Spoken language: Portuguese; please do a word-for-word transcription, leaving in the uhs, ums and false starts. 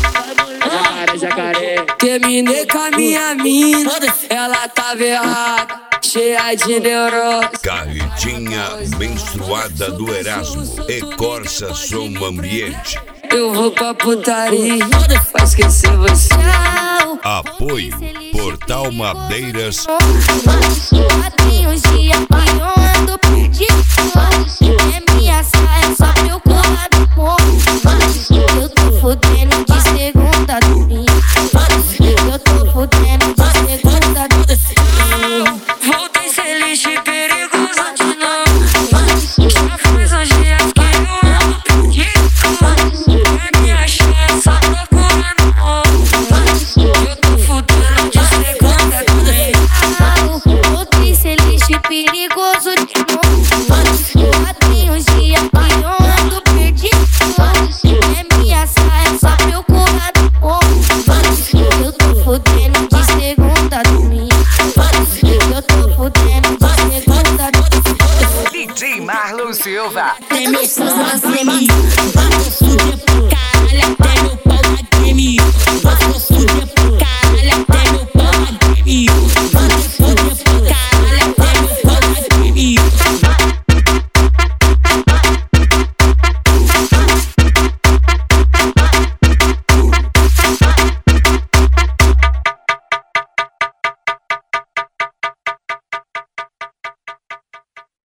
Jacaré, jacaré. Terminei com a minha mina, ela tava errada, cheia de neurose. Carretinha menstruada do Erasmo e Corsa Som Ambiente. Eu vou pra putaria pra esquecer você. Apoio Portal Madeiras. Tem uns dias que eu ando perdido. É minha saia só pra eu colar do povo. Eu tô fudendo de segunda a domingo. Eu tô fudendo de segunda a domingo. Voltei sem lixo e perigoso de novo. Já faz uns dias que eu ando perdido. É minha chance só procurando novo. Eu tô fudendo de segunda a domingo. Voltei sem lixo e perigoso de novo. Já tem uns dias que eu ando perdido. É minha saia só pra eu colar do povo. Eu tô fudendo de segunda a domingo. Eu tô fudendo de segunda a domingo. D J Marlon Silva. Tem meus sons na C M I. Vou fuder pro caralho até meu pau na game. Vou fuder pro caralho até